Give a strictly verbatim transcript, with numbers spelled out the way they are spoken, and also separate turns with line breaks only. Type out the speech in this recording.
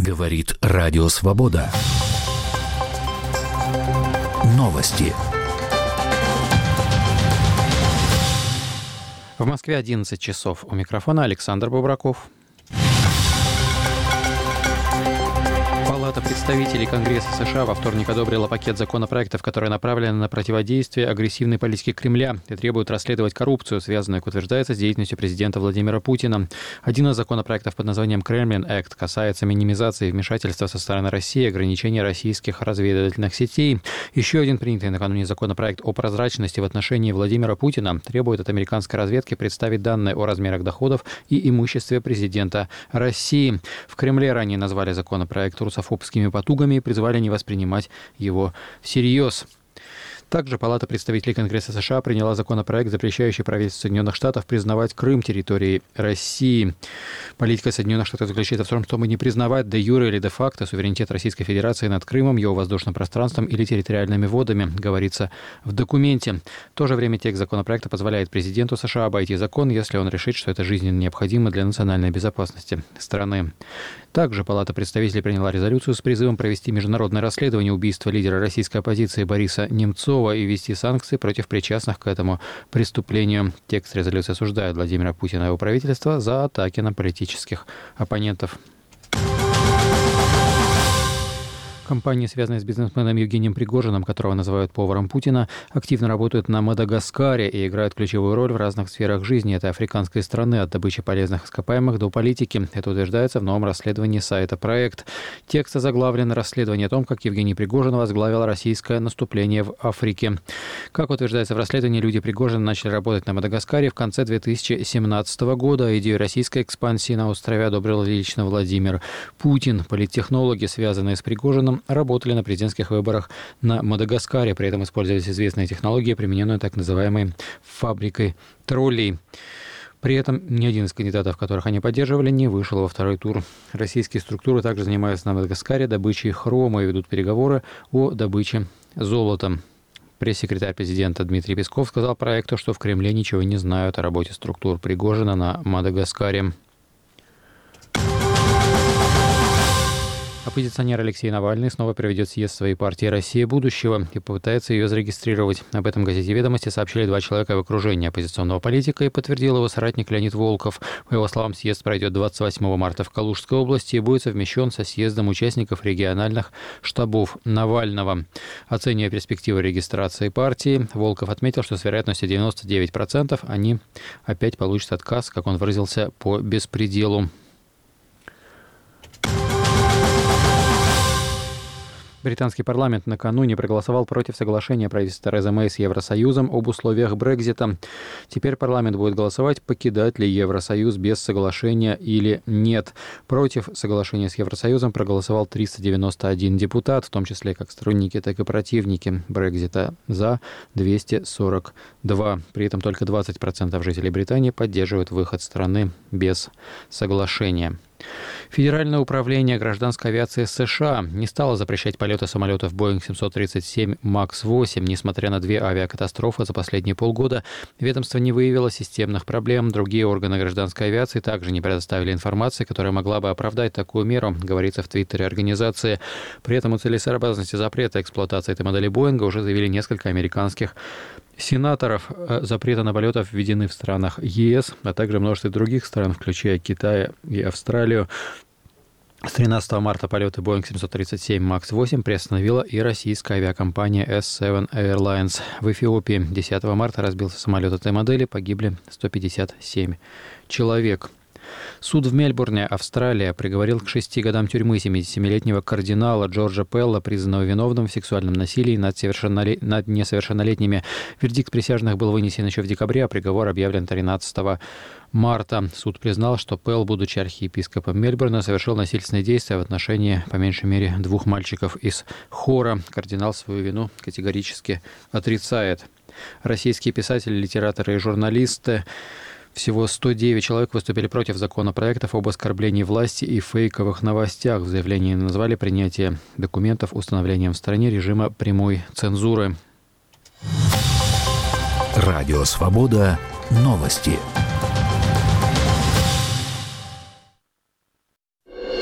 Говорит Радио Свобода. Новости.
В Москве одиннадцать часов. У микрофона Александр Бубраков. Палата представителей Конгресса США во вторник одобрила пакет законопроектов, которые направлены на противодействие агрессивной политике Кремля и требуют расследовать коррупцию, связанную, как утверждается, с деятельностью президента Владимира Путина. Один из законопроектов под названием Kremlin Act касается минимизации вмешательства со стороны России и ограничения российских разведывательных сетей. Еще один принятый накануне законопроект о прозрачности в отношении Владимира Путина требует от американской разведки представить данные о размерах доходов и имуществе президента России. В Кремле ранее назвали законопроект русофобскими потугами и призвали не воспринимать его всерьез. Также Палата представителей Конгресса США приняла законопроект, запрещающий правительству Соединенных Штатов признавать Крым территорией России. Политика Соединенных Штатов заключается в том, чтобы не признавать де юре или де факто суверенитет Российской Федерации над Крымом, его воздушным пространством или территориальными водами, говорится в документе. В то же время текст законопроекта позволяет президенту США обойти закон, если он решит, что это жизненно необходимо для национальной безопасности страны. Также Палата представителей приняла резолюцию с призывом провести международное расследование убийства лидера российской оппозиции Бориса Немцова и ввести санкции против причастных к этому преступлению. Текст резолюции осуждает Владимира Путина и его правительство за атаки на политических оппонентов. Компании, связанные с бизнесменом Евгением Пригожиным, которого называют поваром Путина, активно работают на Мадагаскаре и играют ключевую роль в разных сферах жизни этой африканской страны, от добычи полезных ископаемых до политики. Это утверждается в новом расследовании сайта «Проект». Текст озаглавлен «Расследование о том, как Евгений Пригожин возглавил российское наступление в Африке». Как утверждается в расследовании, люди Пригожина начали работать на Мадагаскаре в конце две тысячи семнадцатого года. Идею российской экспансии на острове одобрил лично Владимир Путин. Политтехнологи, связанные с Пригожиным, работали на президентских выборах на Мадагаскаре. При этом использовались известные технологии, примененные так называемой фабрикой троллей. При этом ни один из кандидатов, которых они поддерживали, не вышел во второй тур. Российские структуры также занимаются на Мадагаскаре добычей хрома и ведут переговоры о добыче золота. Пресс-секретарь президента Дмитрий Песков сказал проекту, что в Кремле ничего не знают о работе структур Пригожина на Мадагаскаре. Оппозиционер Алексей Навальный снова проведет съезд своей партии «Россия будущего» и попытается ее зарегистрировать. Об этом в газете «Ведомости» сообщили два человека в окружении оппозиционного политика и подтвердил его соратник Леонид Волков. По его словам, съезд пройдет двадцать восьмого марта в Калужской области и будет совмещен со съездом участников региональных штабов Навального. Оценивая перспективы регистрации партии, Волков отметил, что с вероятностью девяносто девять процентов они опять получат отказ, как он выразился, по беспределу. Британский парламент накануне проголосовал против соглашения правительства Терезы Мэй с Евросоюзом об условиях Брексита. Теперь парламент будет голосовать, покидать ли Евросоюз без соглашения или нет. Против соглашения с Евросоюзом проголосовал триста девяносто один депутат, в том числе как сторонники, так и противники Брексита, за двести сорок два. При этом только двадцать процентов жителей Британии поддерживают выход страны без соглашения. Федеральное управление гражданской авиации США не стало запрещать полеты самолетов Боинг семьсот тридцать семь макс восемь. Несмотря на две авиакатастрофы за последние полгода, ведомство не выявило системных проблем. Другие органы гражданской авиации также не предоставили информации, которая могла бы оправдать такую меру, говорится в твиттере организации. При этом о целесообразности запрета эксплуатации этой модели Боинга уже заявили несколько американских сенаторов. Запреты на полетов введены в странах ЕС, а также множестве других стран, включая Китай и Австралию. С тринадцатого марта полеты Боинг семьсот тридцать семь макс восемь приостановила и российская авиакомпания эс семь Airlines. В Эфиопии десятого марта разбился самолет этой модели, погибли сто пятьдесят семь человек. Суд в Мельбурне, Австралия, приговорил к шести годам тюрьмы семидесятисемилетнего кардинала Джорджа Пелла, признанного виновным в сексуальном насилии над, совершеннолет... над несовершеннолетними. Вердикт присяжных был вынесен еще в декабре, а приговор объявлен тринадцатого марта. Суд признал, что Пелл, будучи архиепископом Мельбурна, совершил насильственные действия в отношении, по меньшей мере, двух мальчиков из хора. Кардинал свою вину категорически отрицает. Российские писатели, литераторы и журналисты, всего сто девять человек выступили против законопроектов об оскорблении власти и фейковых новостях. В заявлении назвали принятие документов установлением в стране режима прямой цензуры.
Радио «Свобода». Новости.